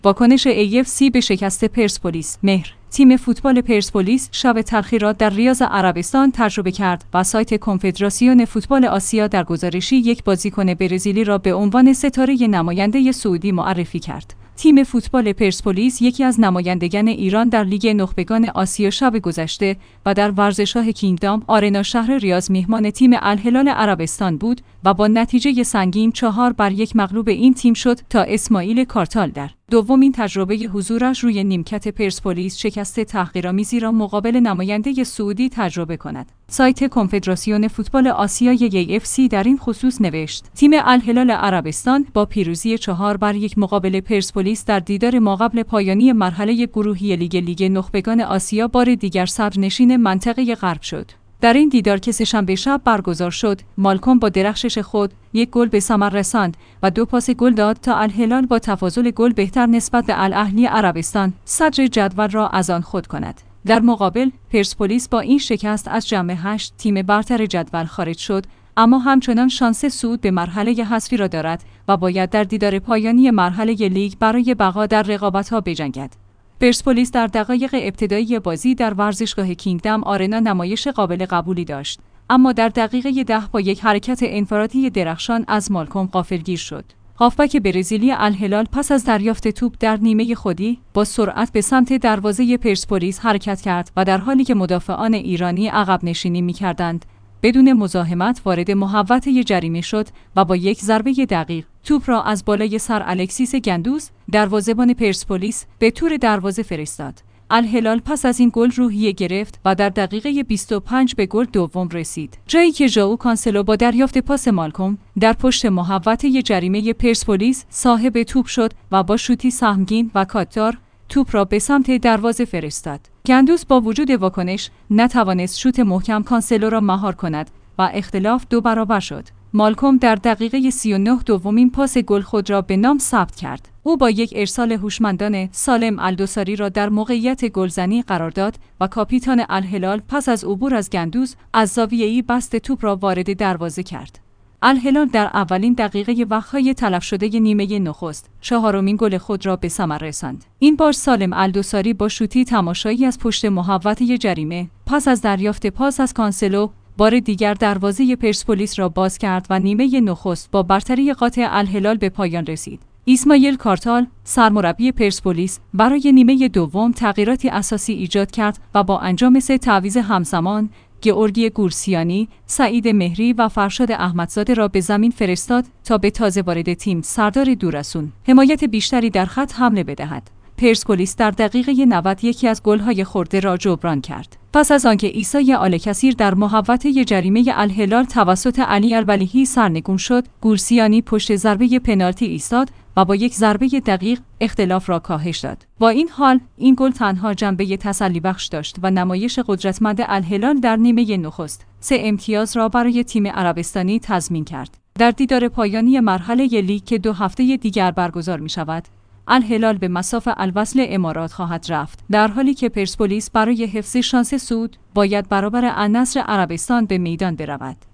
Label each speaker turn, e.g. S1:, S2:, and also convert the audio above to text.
S1: واکنش AFC به شکست پرسپولیس. مهر. تیم فوتبال پرسپولیس شب تلخی را در ریاض عربستان تجربه کرد و سایت کنفدراسیون فوتبال آسیا در گزارشی یک بازیکن برزیلی را به عنوان ستاره نماینده سعودی معرفی کرد. تیم فوتبال پرسپولیس یکی از نمایندگان ایران در لیگ نخبگان آسیا شب گذشته و در ورزشگاه کینگدام آرنا شهر ریاض میهمان تیم الهلال عربستان بود و با نتیجه سنگین 4-1 مغلوب این تیم شد تا اسماعیل کارتال در دومین تجربه حضورش روی نیمکت پرسپولیس شکست تحقیرآمیزی را مقابل نماینده سعودی تجربه کند. سایت کنفدراسیون فوتبال آسیای AFC در این خصوص نوشت: تیم الهلال عربستان با پیروزی 4-1 مقابل پرسپولیس در دیدار ماقبل پایانی مرحله گروهی لیگ نخبگان آسیا بار دیگر صدرنشین منطقه غرب شد. در این دیدار که سه‌شنبه شب برگزار شد، مالکوم با درخشش خود یک گل به ثمر رساند و 2 پاس گل داد تا الهلال با تفاضل گل بهتر نسبت به الاهلی عربستان صدر جدول را از آن خود کند. در مقابل، پرسپولیس با این شکست از جمع 8 تیم برتر جدول خارج شد، اما همچنان شانس صعود به مرحله حذفی را دارد و باید در دیدار پایانی مرحله لیگ برای بقا در رقابت‌ها بجنگد. پرسپولیس در دقایق ابتدایی بازی در ورزشگاه کینگدام آرنا نمایش قابل قبولی داشت، اما در دقیقه 10 با یک حرکت انفرادی درخشان از مالکوم غافلگیر شد. هافبک برزیلی الهلال پس از دریافت توپ در نیمه خودی با سرعت به سمت دروازه پرسپولیس حرکت کرد و در حالی که مدافعان ایرانی عقب نشینی می‌کردند، بدون مزاحمت وارد محوطه جریمه شد و با یک ضربه دقیق توپ را از بالای سر الکسیس گندوز دروازه‌بان پرسپولیس به تور دروازه فرستاد. الهلال پس از این گل روحیه گرفت و در دقیقه 25 به گل دوم رسید، جایی که ژائو کانسلو با دریافت پاس مالکوم در پشت محوطه جریمه پرسپولیس صاحب توپ شد و با شوتی سهمگین و کاتدار توپ را به سمت دروازه فرستاد. گندوز با وجود واکنش نتوانست شوت محکم کانسلو را مهار کند و اختلاف 2 برابر شد. مالکوم در دقیقه 39 دومین پاس گل خود را به نام ثبت کرد. او با یک ارسال هوشمندانه سالم الدوساری را در موقعیت گلزنی قرار داد و کاپیتان الهلال پس از عبور از گندوز از زاویه‌ای بست توپ را وارد دروازه کرد. الهلال در اولین دقیقه وقت‌های تلف شده نیمه نخست 4مین گل خود را به ثمر رساند. این بار سالم الدوساری با شوتی تماشایی از پشت محوطه جریمه پس از دریافت پاس از کانسلو بار دیگر دروازه پرسپولیس را باز کرد و نیمه نخست با برتری قاطع الهلال به پایان رسید. اسماعیل کارتال، سرمربی پرسپولیس، برای نیمه دوم تغییراتی اساسی ایجاد کرد و با انجام 3 تعویض همزمان گئورگی گورسیانی، سعید مهری و فرشاد احمدزاده را به زمین فرستاد تا به تازه وارد تیم سردار دورسون حمایت بیشتری در خط حمله بدهد. پرسپولیس در دقیقه 90 یکی از گل‌های خورده را جبران کرد. پس از آنکه عیسی آل‌کثیر در محوطه جریمه الهلال توسط علی الولیحی سرنگون شد، گورسیانی پشت ضربه پنالتی ایستاد و با یک ضربه دقیق اختلاف را کاهش داد. با این حال، این گل تنها جنبه تسلی بخش داشت و نمایش قدرتمند الهلال در نیمه نخست 3 امتیاز را برای تیم عربستانی تضمین کرد. در دیدار پایانی مرحله لیگ که 2 هفته دیگر برگزار می شود، الهلال به مصاف الوصل امارات خواهد رفت، در حالی که پرسپولیس برای حفظ شانس صعود باید برابر النصر عربستان به میدان برود.